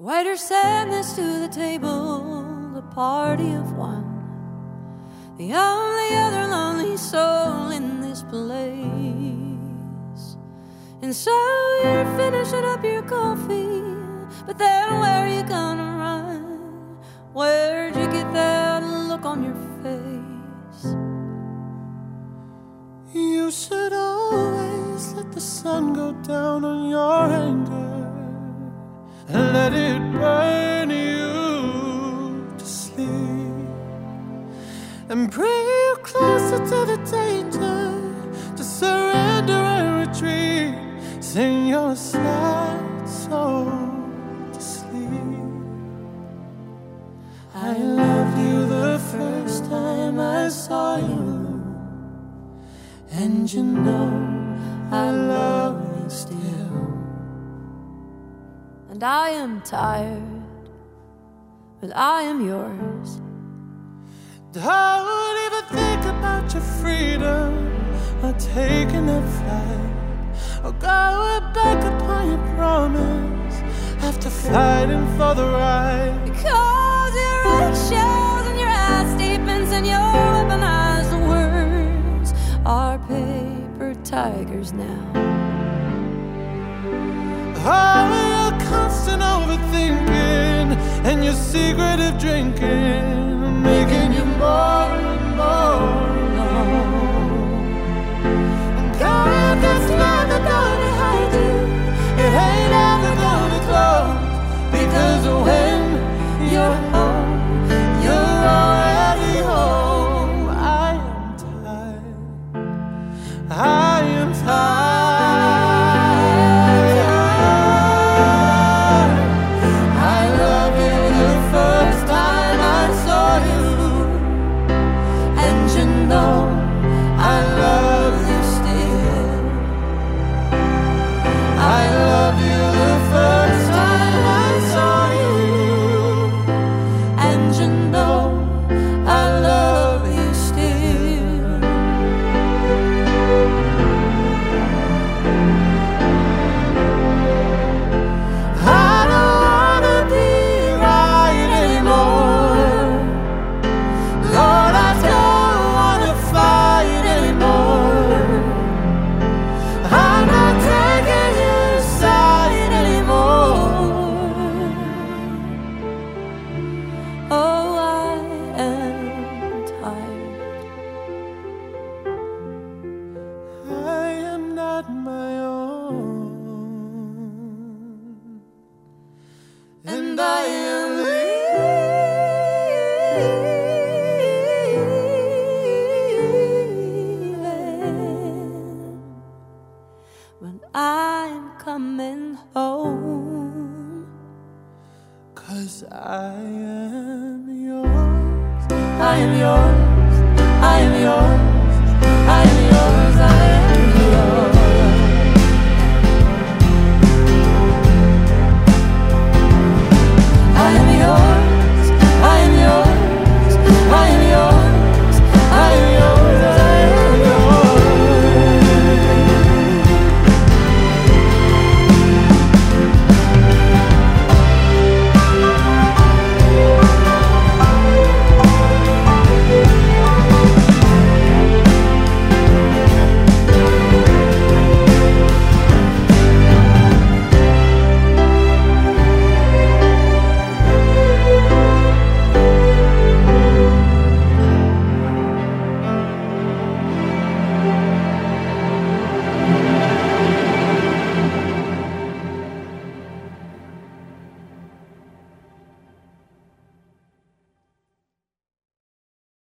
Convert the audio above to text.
Waiter, send this to the table, a party of one, the only other lonely soul in this place. And so you're finishing up your coffee, but then where are you gonna run? Where'd you get that look on your face? You should always let the sun go down on your anger and let it burn you to sleep, and bring you closer to the danger, to surrender and retreat. Sing your sad soul to sleep. I loved you the first time I saw you, and you know I love you still. And I am tired, but I am yours. Don't even think about your freedom, or taking that flight, or going back upon your promise after fighting for the right. Because your eggshells and your ass deepens and your weaponized words are paper tigers now. All your constant overthinking and your secretive drinking, making you more and more alone. And God, that's never gonna hide you, it ain't ever gonna close, because when you're home, you're already home. I am tired, I am tired. My own, and I am leaving when I'm coming home. 'Cause I am yours, I am yours, I am yours.